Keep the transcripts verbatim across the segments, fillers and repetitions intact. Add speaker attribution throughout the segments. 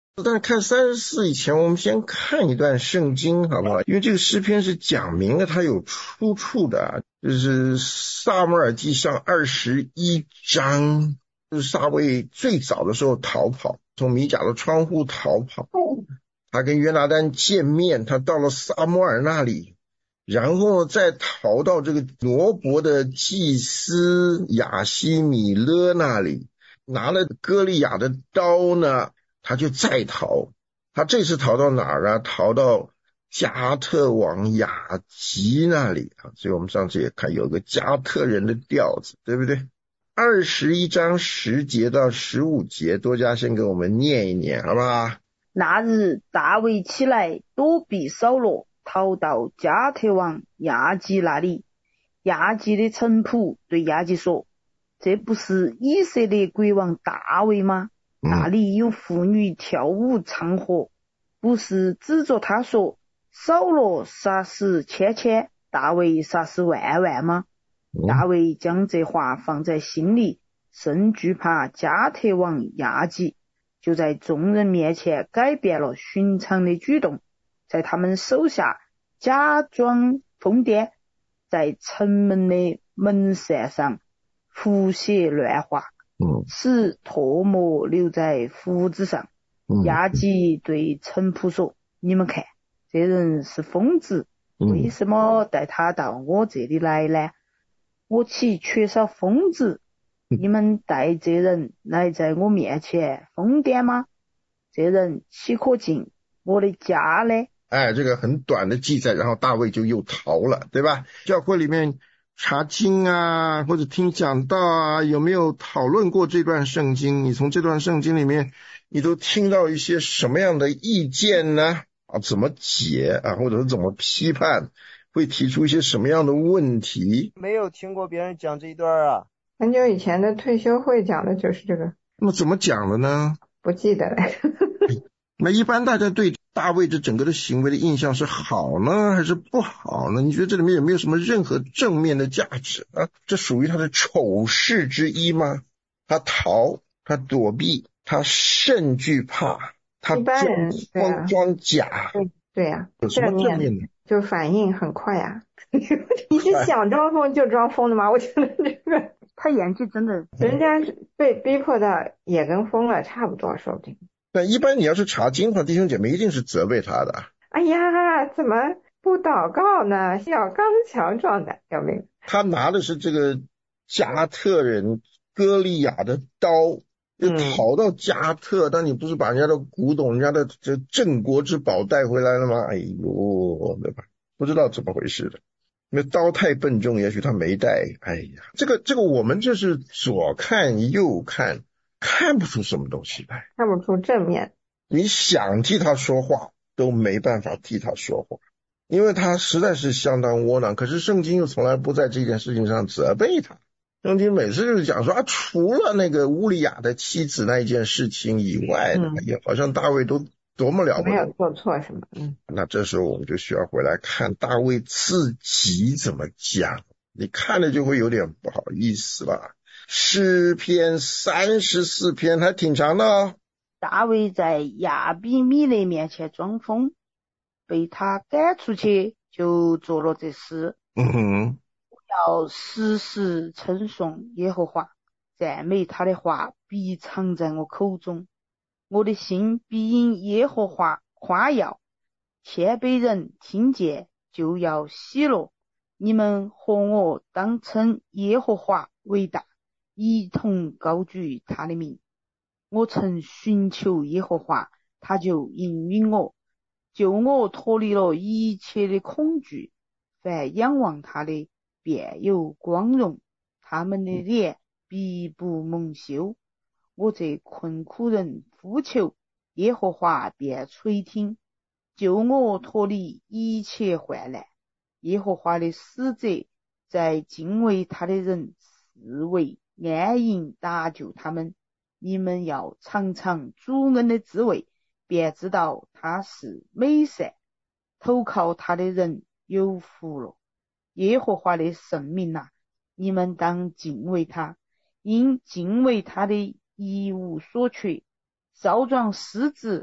Speaker 1: 但是看三十四以前，我们先看一段圣经好不好？因为这个诗篇是讲明了它有出处的，就是撒母耳记上二十一章，就是撒卫最早的时候逃跑，从米甲的窗户逃跑，他跟约拿单见面，他到了撒母耳那里，然后再逃到这个挪伯的祭司亚希米勒那里，拿了歌利亚的刀呢，他就再逃。他这次逃到哪儿啊？逃到加特王雅吉那里啊。所以我们上次也看有个加特人的调子，对不对？二十一章十节到十五节，多加先给我们念一念好不好？
Speaker 2: 那日大卫起来躲避扫罗，逃到加特王亚基那里。亚基的臣仆对亚基说，这不是以色列国王大卫吗？那里有妇女跳舞唱和，不是指着他说，扫罗杀死千千，大卫杀死万万吗？大卫将这话放在心里，甚惧怕加特王亚基，就在众人面前改变了寻常的举动，在他们手下假装疯癫，在城门的门扇上胡写乱画，使唾沫留在胡子上。亚基对臣仆说，你们看，这人是疯子，为什么带他到我这里来呢？我岂缺少疯子？你们带这人来在我面前疯癫吗？这人岂可进我的家呢？
Speaker 1: 哎，这个很短的记载，然后大卫就又逃了，对吧？教会里面查经啊，或者听讲道啊，有没有讨论过这段圣经？你从这段圣经里面，你都听到一些什么样的意见呢？啊，怎么解啊，或者是怎么批判？会提出一些什么样的问题？
Speaker 3: 没有听过别人讲这一段啊。
Speaker 4: 很久以前的退休会讲的就是这个。
Speaker 1: 那么怎么讲的呢？
Speaker 4: 不记得了。
Speaker 1: 那一般大家对大卫这整个的行为的印象是好呢，还是不好呢？你觉得这里面有没有什么任何正面的价值啊？这属于他的丑事之一吗？他逃，他躲避，他甚惧怕，他
Speaker 4: 装疯
Speaker 1: 装假。
Speaker 4: 对对呀、啊，
Speaker 1: 有什么正面的？
Speaker 4: 就反应很快啊。你是想装疯就装疯的吗？我觉得这个
Speaker 2: 他演技真的，
Speaker 4: 人家被逼迫的也跟疯了差不多，说不定。
Speaker 1: 但一般你要是查经的话，弟兄姐妹一定是责备他的。
Speaker 4: 哎呀，怎么不祷告呢？要刚强壮胆，有没有？
Speaker 1: 他拿的是这个加特人歌利亚的刀，就逃到加特，嗯、但你不是把人家的古董、人家的这镇国之宝带回来了吗？哎呦，对吧？不知道怎么回事的。那刀太笨重，也许他没带。哎呀，这个这个我们就是左看右看，看不出什么东西来，
Speaker 4: 看不出正面。
Speaker 1: 你想替他说话都没办法替他说话，因为他实在是相当窝囊。可是圣经又从来不在这件事情上责备他，圣经每次就是讲说啊，除了那个乌利亚的妻子那一件事情以外，嗯、也好像大卫都多么了不起，
Speaker 4: 没有做错什么。嗯，
Speaker 1: 那这时候我们就需要回来看大卫自己怎么讲，你看了就会有点不好意思了。诗篇三十四篇还挺长的哦。
Speaker 2: 大卫在亚比米勒面前装疯，被他赶出去，就做了这事。
Speaker 1: 嗯哼，
Speaker 2: 要时时称颂耶和华，赞美他的话必藏在我口中。我的心必因耶和华夸耀，谦卑人听见就要喜乐。你们和我当称耶和华为大，一同高举他的名。我曾寻求耶和华，他就应允我，救我脱离了一切的恐惧。凡仰望他的，便有光荣，他们的脸必不蒙羞。我这困苦人呼求，耶和华便垂听，救我脱离一切患难。耶和华的使者在敬畏他的人四围安营搭救他们。你们要尝尝主恩的滋味，便知道他是美善，投靠他的人有福了。耶和华的圣名啊，你们当敬畏他，因敬畏他的一无所缺。少壮狮子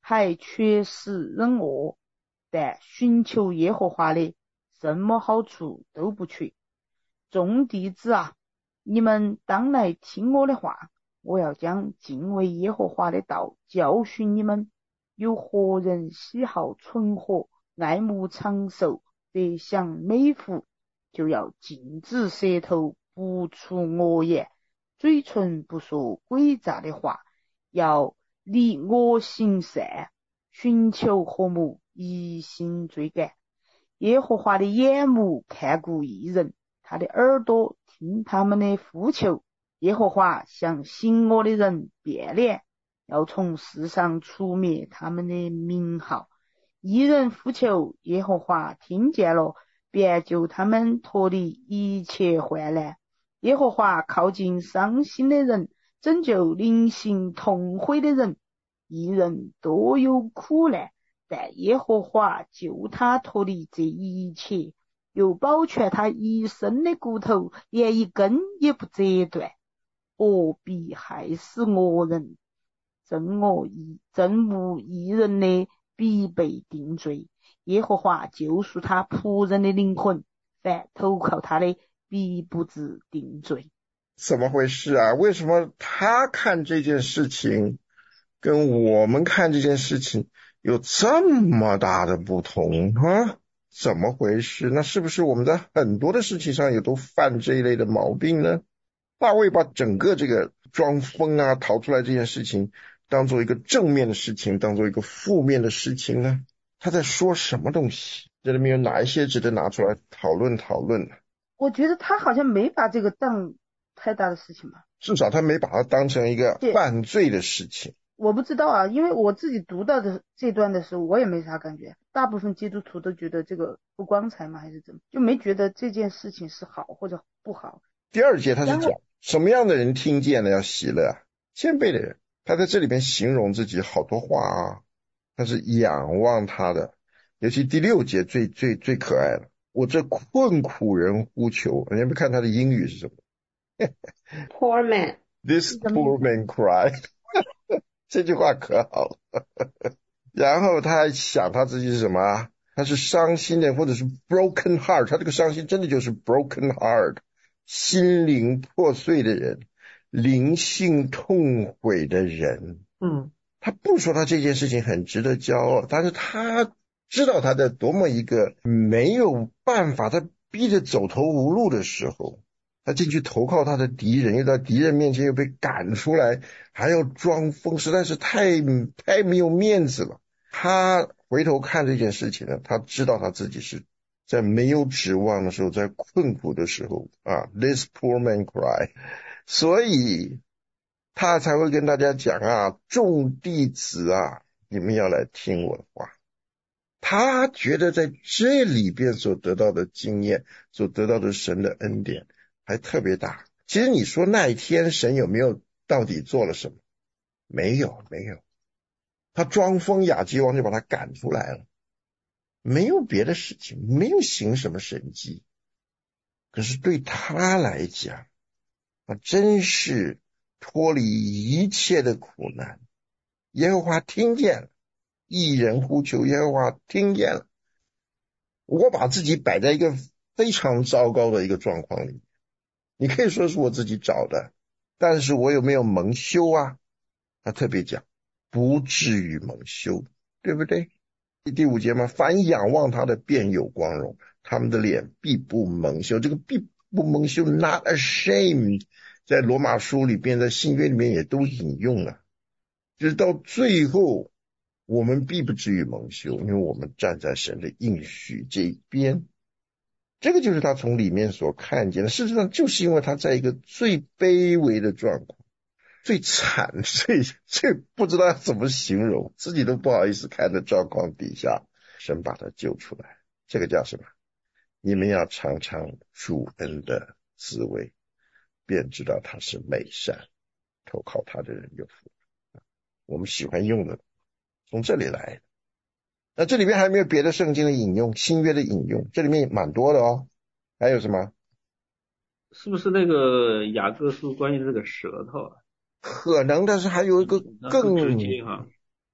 Speaker 2: 还缺失忍恶，但寻求耶和华的，什么好处都不缺。众弟子啊，你们当来听我的话，我要将敬畏耶和华的道教训你们。有何人喜好存活，爱慕长寿，得享美福，就要禁止舌头不出恶言，嘴唇不说诡诈的话，要立恶行善，寻求和睦，一心追赶。耶和华的眼目看顾义人，他的耳朵听他们的呼求。耶和华向行恶的人变脸，要从世上除灭他们的名号。义人呼求，耶和华听见了，便救他们脱离一切患难。耶和华靠近伤心的人，拯救灵性痛悔的人。义人多有苦难，但耶和华救他脱离这一切，又保全他一身的骨头，连一根也不折断。恶必害死恶人，憎恶义憎恶义人的必被定罪。耶和华救赎他仆人的灵魂，凡投靠他的必不致定罪。
Speaker 1: 怎么回事啊？为什么他看这件事情跟我们看这件事情有这么大的不同啊？怎么回事？那是不是我们在很多的事情上也都犯这一类的毛病呢？大卫把整个这个装疯啊逃出来这件事情当做一个正面的事情，当做一个负面的事情呢？他在说什么东西？这里面有哪一些值得拿出来讨论讨论呢？
Speaker 2: 我觉得他好像没把这个当太大的事情吧，
Speaker 1: 至少他没把它当成一个犯罪的事情。
Speaker 2: 我不知道啊，因为我自己读到的这段的时候，我也没啥感觉。大部分基督徒都觉得这个不光彩吗？还是怎么？就没觉得这件事情是好或者不好。
Speaker 1: 第二节他是讲什么样的人听见了要喜乐啊？谦卑的人。他在这里边形容自己好多话啊，他是仰望他的。尤其第六节最最最可爱了，我这困苦人呼求。你有没有看他的英语是什么
Speaker 4: ？Poor man.
Speaker 1: This poor man cried 这句话可好了然后他还想他自己是什么啊？他是伤心的，或者是 broken heart。他这个伤心真的就是 broken heart， 心灵破碎的人，灵性痛悔的人。
Speaker 4: 嗯，
Speaker 1: 他不说他这件事情很值得骄傲，但是他知道他在多么一个没有办法，他逼着走投无路的时候，他进去投靠他的敌人，又在敌人面前又被赶出来，还要装疯，实在是太太没有面子了。他回头看这件事情呢，他知道他自己是在没有指望的时候，在困苦的时候啊 This poor man cry， 所以他才会跟大家讲啊，众弟子啊，你们要来听我的话。他觉得在这里边所得到的经验，所得到的神的恩典还特别大。其实你说那一天神有没有到底做了什么？没有，没有。他装疯，亚基王就把他赶出来了，没有别的事情，没有行什么神迹。可是对他来讲，他真是脱离一切的苦难。耶和华听见了，义人呼求，耶和华听见了。我把自己摆在一个非常糟糕的一个状况里，你可以说是我自己找的，但是我有没有蒙羞啊？他特别讲不至于蒙羞，对不对？第五节嘛，凡仰望他的便有光荣，他们的脸必不蒙羞。这个必不蒙羞 not ashamed 在罗马书里边，在新约里面也都引用了，就是到最后我们必不至于蒙羞，因为我们站在神的应许这一边。这个就是他从里面所看见的。事实上就是因为他在一个最卑微的状况，最惨，最最不知道怎么形容，自己都不好意思看的状况底下，神把他救出来。这个叫什么？你们要尝尝主恩的滋味，便知道他是美善，投靠他的人有福。我们喜欢用的从这里来的。那这里面还有没有别的圣经的引用，新约的引用？这里面蛮多的哦。还有什么？
Speaker 5: 是不是那个雅各书关于这个舌头啊？
Speaker 1: 可能，但是还有一个更
Speaker 5: 直接哈，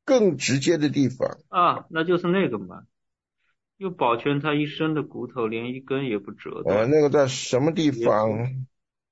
Speaker 1: 更直接的地方
Speaker 5: 啊，那就是那个嘛，又保全他一身的骨头，连一根也不折
Speaker 1: 呃，
Speaker 5: 断。
Speaker 1: 那个在什么地
Speaker 5: 耶稣，
Speaker 1: 方？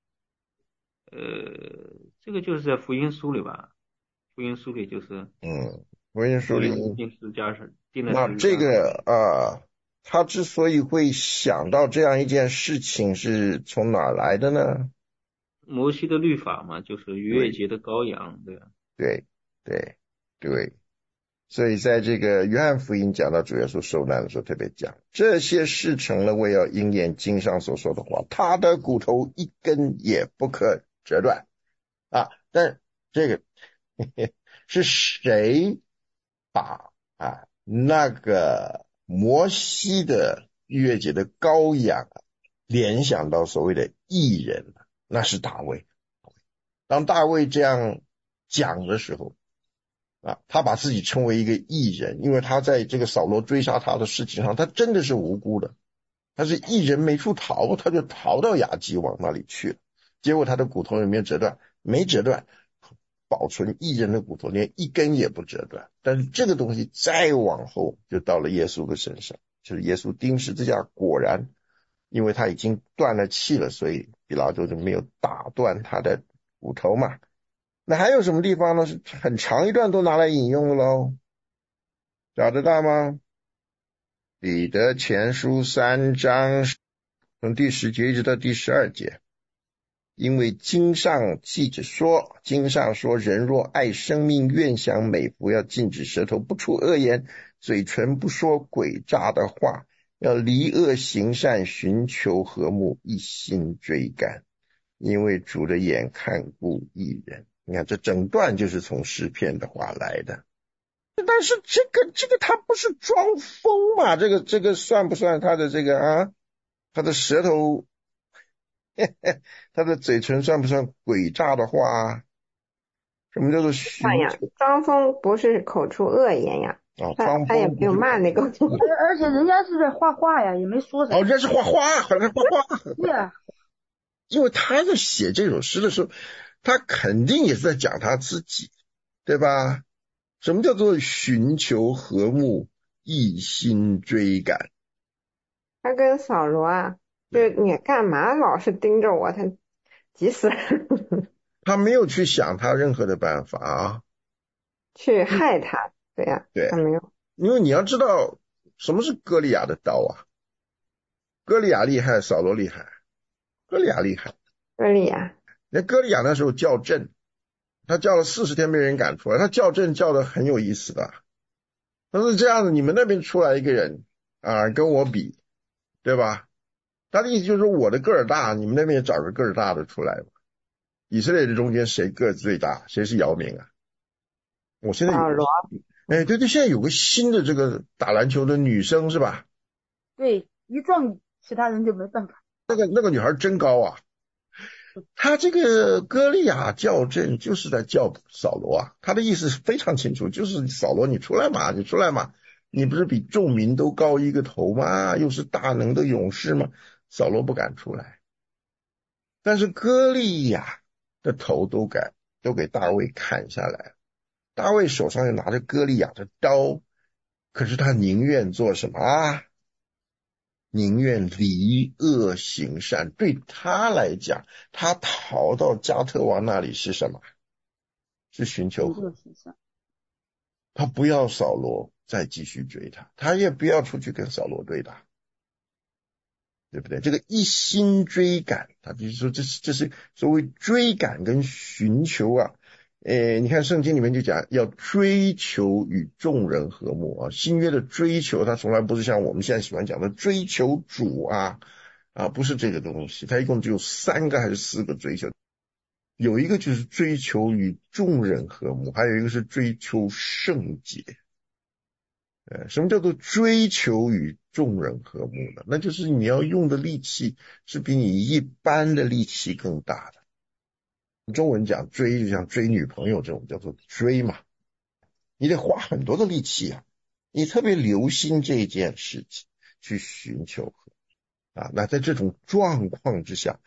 Speaker 5: 呃，这个就是在福音书里吧？福音书里就是
Speaker 1: 嗯，福音书里，
Speaker 5: 耶稣钉十字架上，钉在
Speaker 1: 那
Speaker 5: 十字
Speaker 1: 这个
Speaker 5: 架上。
Speaker 1: 啊，他之所以会想到这样一件事情，是从哪儿来的呢？
Speaker 5: 摩西的律法嘛，就是逾越
Speaker 1: 对
Speaker 5: 节的羔羊，对吧？
Speaker 1: 对对对，所以在这个约翰福音讲到主耶稣受难的时候，特别讲这些事成了，为要应验经上所说的话，他的骨头一根也不可折断啊。但这个是谁把啊那个摩西的逾越节的羔羊联想到所谓的义人？那是大卫。当大卫这样讲的时候啊，他把自己称为一个义人，因为他在这个扫罗追杀他的事情上，他真的是无辜的，他是义人没处逃，他就逃到亚基王那里去了，结果他的骨头有没有折断？没折断，保存义人的骨头连一根也不折断。但是这个东西再往后就到了耶稣的身上，就是耶稣钉十字架，果然因为他已经断了气了，所以比拉多就没有打断他的骨头嘛。那还有什么地方呢？是很长一段都拿来引用的喽，找得到吗？彼得前书三章从第十节一直到第十二节，因为经上记着说，经上说，人若爱生命，愿享美福，要禁止舌头不出恶言，嘴唇不说诡诈的话，要离恶行善，寻求和睦，一心追赶，因为主的眼看顾义人。你看这整段就是从诗篇的话来的。但是这个这个他不是装疯嘛？这个这个算不算他的这个啊？他的舌头嘿嘿，他的嘴唇算不算诡诈的话？什么叫做寻
Speaker 4: 看呀，张峰不是口出恶言呀，
Speaker 1: 啊？
Speaker 4: 他
Speaker 1: 装
Speaker 4: 他也没有
Speaker 1: 疯不是
Speaker 4: 骂那个。
Speaker 2: 而而且人家是在画画呀，也没说啥。
Speaker 1: 哦，这是画画，好像画画。
Speaker 2: 对啊，
Speaker 1: 因为他在写这首诗的时候，他肯定也是在讲他自己，对吧？什么叫做寻求和睦，一心追赶？
Speaker 4: 他跟扫罗啊，就你干嘛老是盯着我，他急死了。
Speaker 1: 他没有去想他任何的办法啊，
Speaker 4: 去害他，对呀、
Speaker 1: 对，
Speaker 4: 他没有。
Speaker 1: 因为你要知道什么是歌利亚的刀啊？歌利亚厉害，扫罗厉害。歌利亚厉害，
Speaker 4: 歌利亚，
Speaker 1: 那歌利亚那时候叫阵，他叫了四十天没人赶出来，他叫阵叫的很有意思的。他是这样的，你们那边出来一个人啊，跟我比，对吧？他的意思就是说我的个儿大，你们那边也找个个儿大的出来吧。以色列的中间谁个子最大？谁是姚明啊？我现在有
Speaker 4: 扫罗，
Speaker 1: 哎，对对，现在有个新的这个打篮球的女生是吧？
Speaker 2: 对，一撞其他人就没办法。
Speaker 1: 那个那个女孩真高啊！她这个歌利亚叫阵就是在叫扫罗啊，她的意思非常清楚，就是扫罗你出来嘛，你出来嘛，你不是比众民都高一个头吗？又是大能的勇士吗？扫罗不敢出来，但是歌利亚的头都敢都给大卫砍下来，大卫手上又拿着歌利亚的刀，可是他宁愿做什么啊？宁愿离恶行善。对他来讲，他逃到加特王那里是什么？是寻求和睦。他不要扫罗再继续追他，他也不要出去跟扫罗对打，对不对？这个一心追赶，他比如说这是这是所谓追赶跟寻求啊。诶，你看圣经里面就讲要追求与众人和睦啊，新约的追求，它从来不是像我们现在喜欢讲的追求主啊啊，不是这个东西，它一共只有三个还是四个追求，有一个就是追求与众人和睦，还有一个是追求圣洁。呃，什么叫做追求与众人和睦呢？那就是你要用的力气是比你一般的力气更大的。中文讲追就像追女朋友这种叫做追嘛，你得花很多的力气啊，你特别留心这件事情去寻求啊。那在这种状况之下，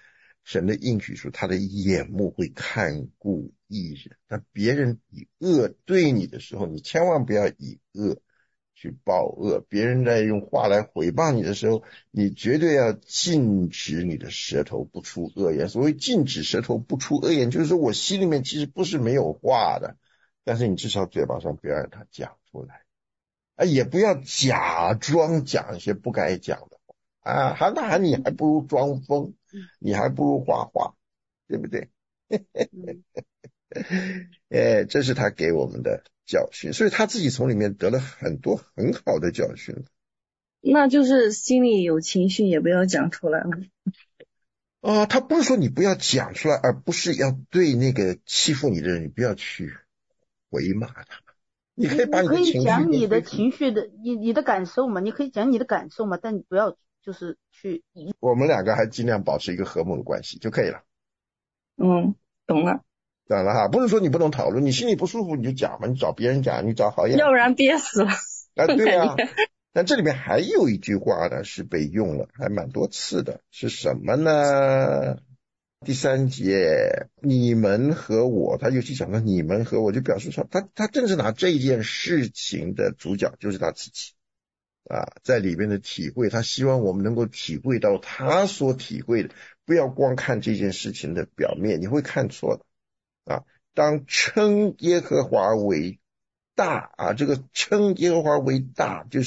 Speaker 1: 神的应许说他的眼目会看顾义人。那别人以恶对你的时候，你千万不要以恶去报恶，别人在用话来毁谤你的时候，你绝对要禁止你的舌头不出恶言。所谓禁止舌头不出恶言，就是说我心里面其实不是没有话的，但是你至少嘴巴上不要让它讲出来啊，也不要假装讲一些不该讲的话啊，那你还不如装疯，你还不如画画，对不对？哎，这是他给我们的教训，所以他自己从里面得了很多很好的教训。
Speaker 6: 那就是心里有情绪也不要讲出来了。
Speaker 1: 啊，他不是说你不要讲出来，而不是要对那个欺负你的人，你不要去回骂他。你可以把
Speaker 2: 你可以
Speaker 1: 你的情绪
Speaker 2: 讲你的情绪的，你你的感受嘛，你可以讲你的感受嘛，但你不要就是去。
Speaker 1: 我们两个还尽量保持一个和睦的关系就可以了。
Speaker 6: 嗯，懂了。
Speaker 1: 懂了哈，不是说你不能讨论，你心里不舒服你就讲嘛，你找别人讲，你找好友，
Speaker 6: 要不然憋死了。
Speaker 1: 啊，对啊。但这里面还有一句话呢，是被用了，还蛮多次的，是什么呢？第三节，你们和我，他尤其讲到你们和我，就表示说，他他正是拿这件事情的主角就是他自己啊，在里边的体会，他希望我们能够体会到他所体会的，不要光看这件事情的表面，你会看错的啊。当称耶和华为大啊，这个称耶和华为大就是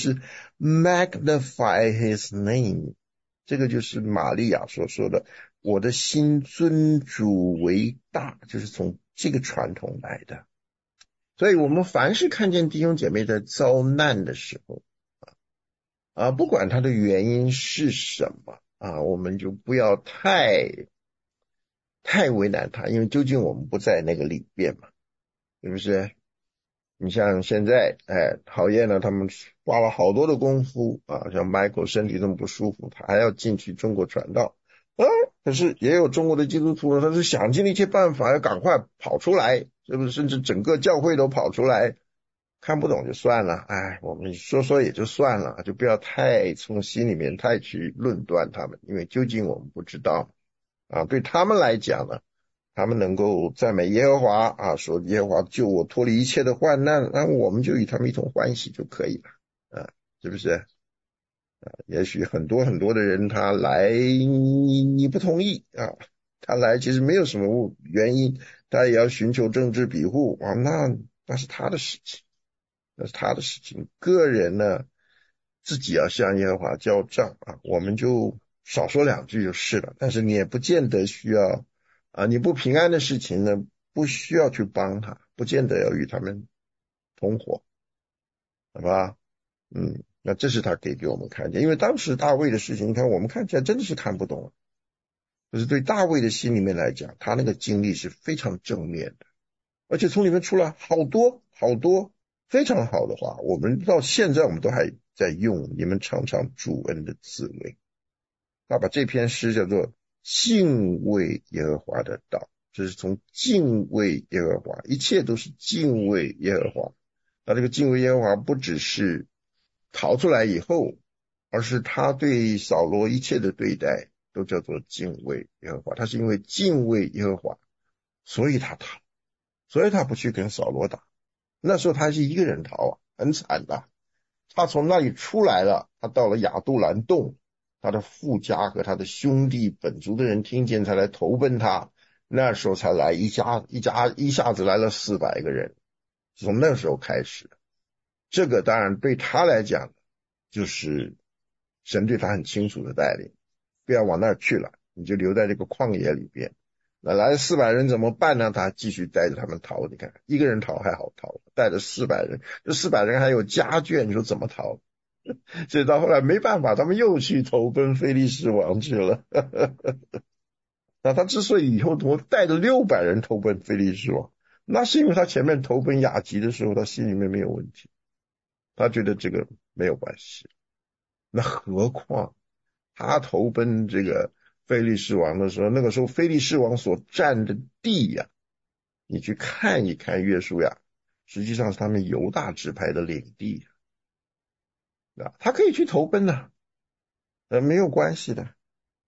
Speaker 1: magnify his name， 这个就是玛利亚所说的我的心尊主为大，就是从这个传统来的。所以我们凡是看见弟兄姐妹在遭难的时候啊，不管他的原因是什么啊，我们就不要太太为难他，因为究竟我们不在那个里边嘛，是不是？你像现在哎，讨厌了，他们花了好多的功夫啊，像 Michael 身体这么不舒服，他还要进去中国传道啊，可是也有中国的基督徒呢，他是想尽一切办法要赶快跑出来，是不是？甚至整个教会都跑出来，看不懂就算了，哎，我们说说也就算了，就不要太从心里面太去论断他们，因为究竟我们不知道啊，对他们来讲呢，他们能够赞美耶和华啊，说耶和华救我脱离一切的患难，那我们就与他们一同欢喜就可以了啊，是不是啊？也许很多很多的人他来你你不同意啊，他来其实没有什么原因，他也要寻求政治庇护啊，那那是他的事情，那是他的事情，个人呢自己要向耶和华交账啊，我们就少说两句就是了，但是你也不见得需要啊，你不平安的事情呢，不需要去帮他，不见得要与他们同伙，好吧？嗯，那这是他给给我们看见，因为当时大卫的事情，你看我们看起来真的是看不懂，就是对大卫的心里面来讲，他那个经历是非常正面的，而且从里面出来好多好多非常好的话，我们到现在我们都还在用，你们尝尝主恩的滋味。他把这篇诗叫做敬畏耶和华的道，这是从敬畏耶和华，一切都是敬畏耶和华。那这个敬畏耶和华不只是逃出来以后，而是他对扫罗一切的对待都叫做敬畏耶和华。他是因为敬畏耶和华，所以他逃，所以他不去跟扫罗打。那时候他是一个人逃啊，很惨的。他从那里出来了，他到了亚杜兰洞，他的父家和他的兄弟本族的人听见才来投奔他，那时候才来一家一家一下子来了四百个人，从那时候开始。这个当然对他来讲就是神对他很清楚的带领，不要往那儿去了，你就留在这个旷野里边。那来四百人怎么办呢？他继续带着他们逃，你看一个人逃还好逃，带着四百人，这四百人还有家眷，你说怎么逃？所以到后来没办法，他们又去投奔非利士王去了。那他之所以以后带着六百人投奔非利士王，那是因为他前面投奔雅吉的时候，他心里面没有问题，他觉得这个没有关系。那何况他投奔这个非利士王的时候，那个时候非利士王所占的地呀、啊，你去看一看约书亚，实际上是他们犹大支派的领地啊，他可以去投奔的、啊，呃，没有关系的。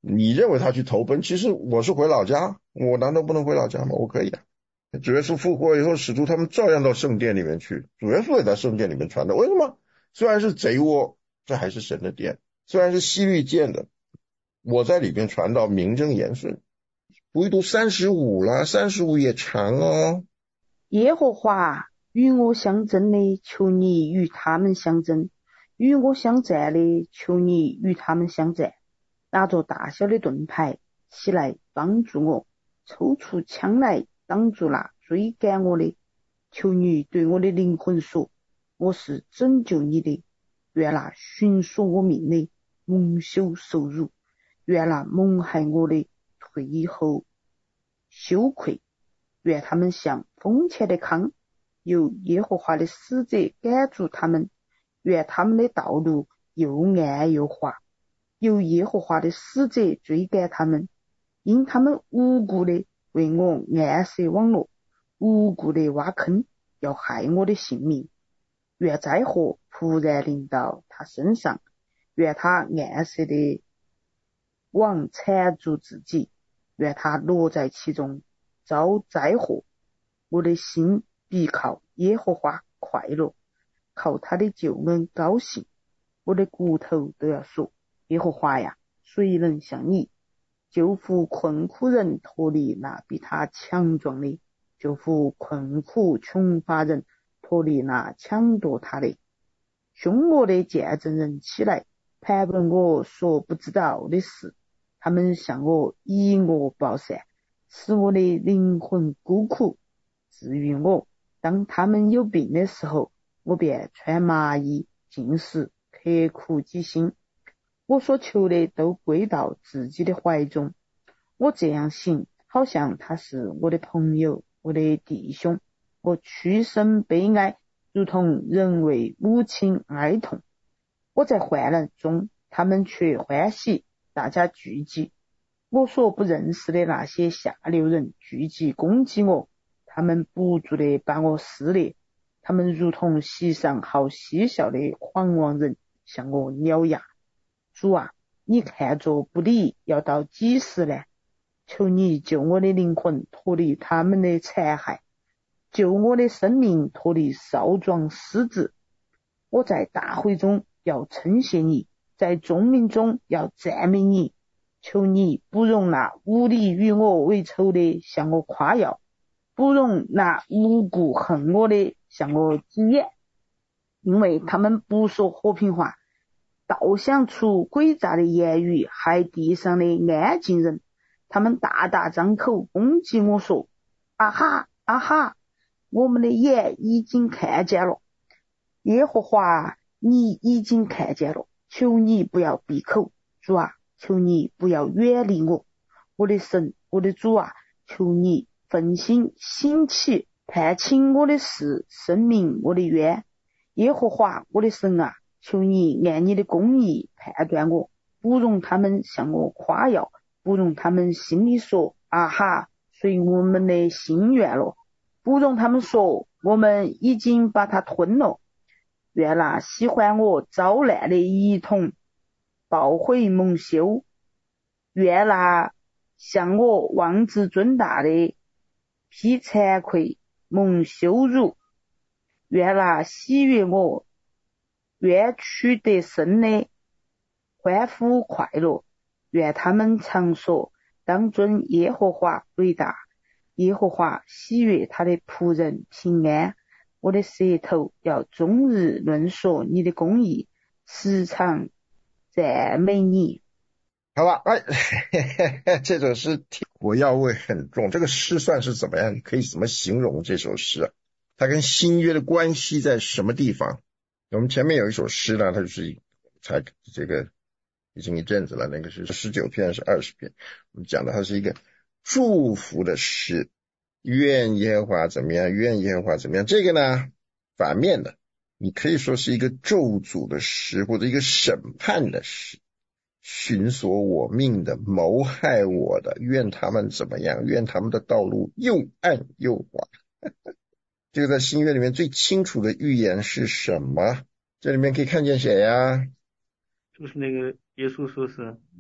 Speaker 1: 你认为他去投奔，其实我是回老家，我难道不能回老家吗？我可以啊。主耶稣复活以后，使徒他们照样到圣殿里面去，主耶稣也在圣殿里面传的。为什么？虽然是贼窝，这还是神的殿；虽然是西律建的，我在里面传道名正言顺。读一读三十五了，三十五也长哦。
Speaker 2: 耶和华与我相争的，求你与他们相争；与我相战的，求你与他们相战。拿着大小的盾牌起来帮助我，抽出枪来挡住那追赶我的。求你对我的灵魂说，我是拯救你的。愿那寻索我命的蒙羞受辱，愿那谋害我的退后羞愧。愿他们像风前的糠，由耶和华的使者赶逐他们。愿他们的道路又暗又滑，由耶和华的使者追赶他们。因他们无故的为我暗设网络，无故的挖坑，要害我的性命。愿灾祸突然临到他身上，愿他暗设的网缠住自己，愿他落在其中遭灾祸。我的心必靠耶和华快乐，靠他的救恩高兴。我的骨头都要说，耶和华呀，谁能像你？救扶困苦人脱离那比他强壮的，救扶困苦穷乏人脱离那抢夺他的。凶恶的见证人起来，盘问我所不知道的事，他们向我以恶报善，使我的灵魂孤苦。至于我，当他们有病的时候，我便穿麻衣进食，刻苦己心。我所求的都归到自己的怀中。我这样行，好像他是我的朋友，我的弟兄。我屈身悲哀，如同人为母亲哀痛。我在患难中，他们却欢喜，大家聚集。我所不认识的那些下流人聚集攻击我，他们不住地把我撕裂，他们如同席上好嬉笑的狂妄人，向我咬牙。主啊，你看着不理，要到几时呢？求你救我的灵魂脱离他们的残害，救我的生命脱离少壮失志。我在大会中要称谢你，在众民中要赞美你。求你不容那无理与我为仇的向我夸耀，不容那无故恨我的向我挤眼，因为他们不说和平话，倒想出诡诈的言语，害地上的安静人。他们大大张口攻击我说，啊哈啊哈，我们的眼已经看见了。耶和华，你已经看见了，求你不要闭口。主啊，求你不要远离我。我的神，我的主啊，求你奋心兴起，判清我的事，申明我的冤。耶和华，我的神啊，求你按你的公义判断我，不容他们向我夸耀，不容他们心里说，啊哈，随我们的心愿了，不容他们说，我们已经把他吞了。愿那喜欢我遭难的一同报悔蒙羞，愿那向我妄自尊大的披惭愧蒙羞辱，愿那喜悦我冤屈得胜的欢呼快乐。愿他们常说，当尊耶和华为大，耶和华喜悦他的仆人平安。我的舌头要终日论说你的公义，时常赞美你。
Speaker 1: 好了，哎，这首诗火药味很重。这个诗算是怎么样？你可以怎么形容这首诗啊？它跟新约的关系在什么地方？我们前面有一首诗呢，它就是才这个已经一阵子了，那个是十九篇是二十篇，我们讲的它是一个祝福的诗，愿耶和华怎么样，愿耶和华怎么样。这个呢，反面的，你可以说是一个咒诅的诗，或者一个审判的诗，寻索我命的，谋害我的，愿他们怎么样，愿他们的道路又暗又滑。这个在新约里面最清楚的预言是什么？这里面可以看见谁呀？
Speaker 5: 就是那个耶稣说是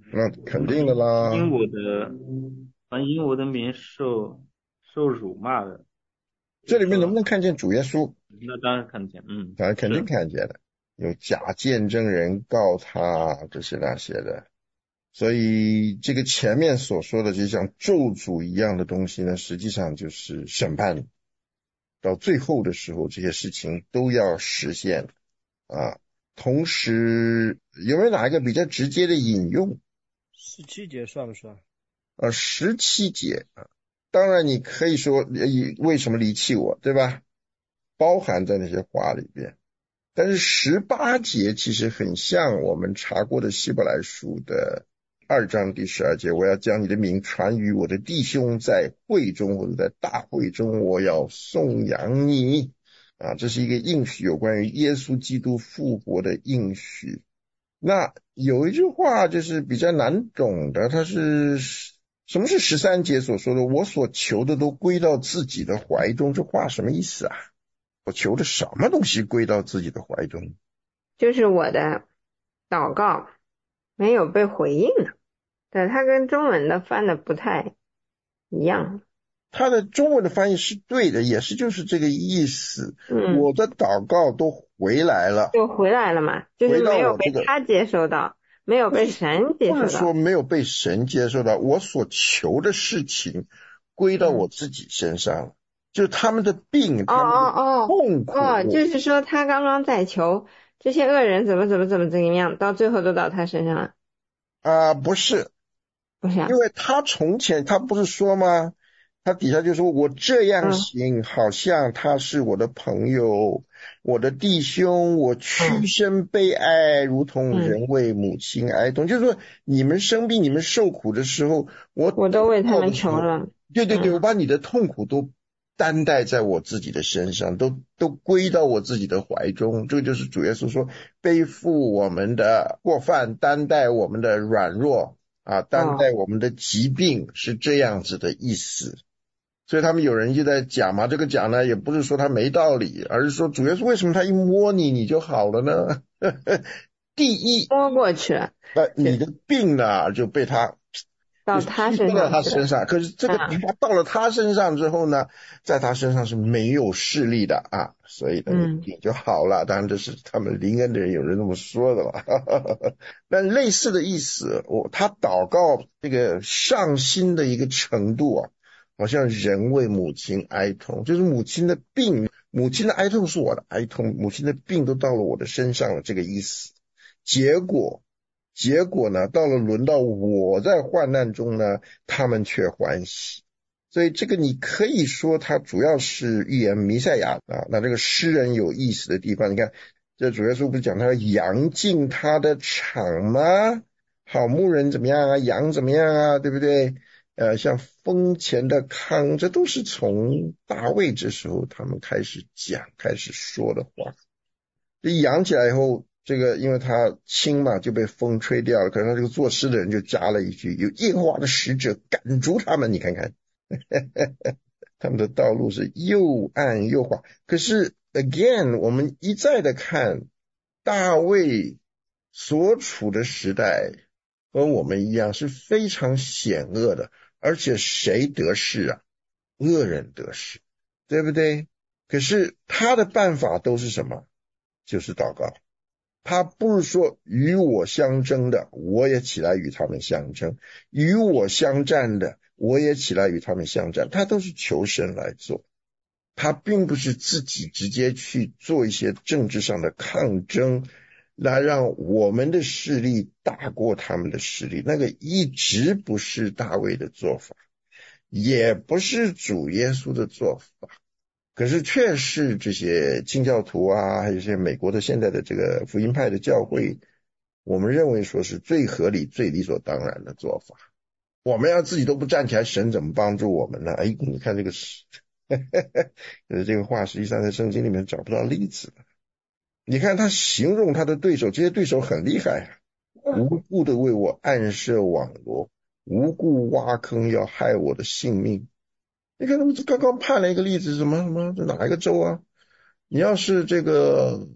Speaker 1: 那肯定的啦。
Speaker 5: 因我的，凡因我的名受受辱骂的，
Speaker 1: 这里面能不能看见主耶稣？
Speaker 5: 那当然看见，嗯，
Speaker 1: 当然肯定
Speaker 5: 是
Speaker 1: 看见的，有假见证人告他这些那些的。所以这个前面所说的就像咒诅一样的东西呢，实际上就是审判，到最后的时候这些事情都要实现啊。同时有没有哪一个比较直接的引用？
Speaker 3: 十七节算不算？
Speaker 1: 呃，十七节啊，当然你可以说呃为什么离弃我，对吧？包含在那些话里边。但是十八节其实很像我们查过的希伯来书的二章第十二节，我要将你的名传于我的弟兄，在会中或者在大会中，我要颂扬你啊，这是一个应许，有关于耶稣基督复活的应许。那有一句话就是比较难懂的，它是什么是十三节所说的我所求的都归到自己的怀中，这话什么意思啊？我求的什么东西归到自己的怀中？
Speaker 4: 就是我的祷告没有被回应了，对，它跟中文的翻的不太一样。
Speaker 1: 他的中文的翻译是对的，也是就是这个意思。
Speaker 4: 嗯，
Speaker 1: 我的祷告都回来了，
Speaker 4: 就回来了嘛，就是没有被他接收到，没有被神接收到。
Speaker 1: 不是说没有被神接受到，我所求的事情归到我自己身上，嗯、就是他们的病，他们的痛苦。
Speaker 4: 哦哦哦，就是说他刚刚在求这些恶人怎么怎么怎么怎么样，到最后都到他身上了。
Speaker 1: 啊、呃，不是，
Speaker 4: 不是、啊，
Speaker 1: 因为他从前他不是说吗？他底下就说我这样行、嗯、好像他是我的朋友，我的弟兄，我屈身悲哀、嗯、如同人为母亲哀痛、嗯、就是说你们生病你们受苦的时候，我
Speaker 4: 我都为他们求了。
Speaker 1: 对对对、
Speaker 4: 嗯、
Speaker 1: 我把你的痛苦都担待在我自己的身上，都都归到我自己的怀中。这个就是主耶稣说背负我们的过犯，担待我们的软弱啊，担待我们的疾病、哦、是这样子的意思。所以他们有人就在讲嘛，这个讲呢也不是说他没道理，而是说主耶稣为什么他一摸你你就好了呢？第一
Speaker 4: 摸过去了，
Speaker 1: 呃，你的病呢就被他
Speaker 4: 到他身上到
Speaker 1: 他身上，可是这个他到了他身上之后呢，在他身上是没有势力的啊，所以呢你就好了。当然这是他们灵恩的人有人这么说的嘛。但类似的意思，我他祷告这个上心的一个程度啊，好像人为母亲哀痛，就是母亲的病，母亲的哀痛是我的哀痛，母亲的病都到了我的身上了，这个意思。结果结果呢，到了轮到我在患难中呢，他们却欢喜。所以这个你可以说它主要是预言弥赛亚啊。那这个诗人有意思的地方，你看这主耶稣不是讲他羊进他的场吗？好牧人怎么样啊，羊怎么样啊，对不对？呃，像风前的糠，这都是从大卫这时候他们开始讲开始说的话。这养起来以后，这个因为它轻嘛，就被风吹掉了。可是他这个作诗的人就加了一句，有耶和华的使者赶逐他们，你看看他们的道路是又暗又滑。可是 again 我们一再的看大卫所处的时代和我们一样是非常险恶的，而且谁得势啊？恶人得势，对不对？可是他的办法都是什么？就是祷告。他不是说与我相争的我也起来与他们相争，与我相战的我也起来与他们相战，他都是求神来做。他并不是自己直接去做一些政治上的抗争来让我们的势力大过他们的势力，那个一直不是大卫的做法，也不是主耶稣的做法。可是却是这些清教徒啊，还有一些美国的现在的这个福音派的教会，我们认为说是最合理最理所当然的做法。我们要自己都不站起来，神怎么帮助我们呢？哎，你看这个是这个话实际上在圣经里面找不到例子。你看他形容他的对手，这些对手很厉害啊，无故的为我暗设网罗，无故挖坑要害我的性命。你看他们刚刚判了一个例子，什么什么哪一个州啊？你要是这个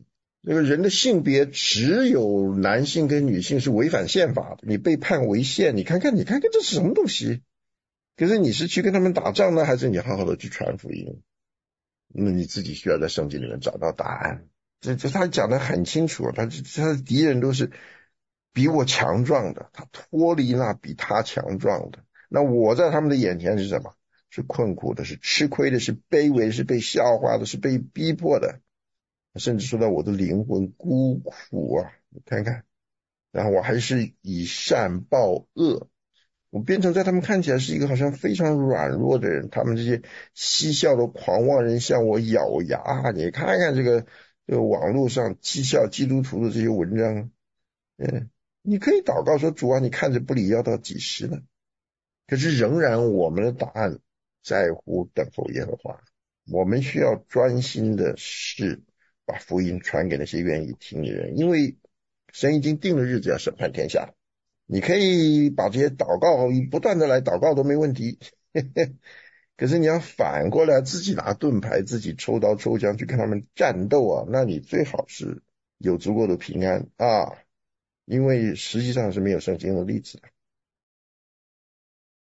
Speaker 1: 那个人的性别只有男性跟女性是违反宪法的，你被判违宪，你看看你看看这是什么东西？可是你是去跟他们打仗呢，还是你好好的去传福音？那你自己需要在圣经里面找到答案。这这他讲得很清楚，他他的敌人都是比我强壮的，他脱离那比他强壮的。那我在他们的眼前是什么？是困苦的，是吃亏的，是卑微的，是被笑话的，是被逼迫的，甚至说到我的灵魂孤苦啊！你看看，然后我还是以善报恶，我变成在他们看起来是一个好像非常软弱的人，他们这些嬉笑的狂妄人向我咬牙。你看看这个这个网络上讥笑基督徒的这些文章，嗯，你可以祷告说主啊，你看着不理要到几时呢？可是仍然我们的答案在乎等候耶和华，我们需要专心的是把福音传给那些愿意听的人，因为神已经定了日子要审判天下。你可以把这些祷告不断的来祷告都没问题可是你要反过来自己拿盾牌，自己抽刀抽枪去跟他们战斗啊，那你最好是有足够的平安啊，因为实际上是没有圣经的例子的。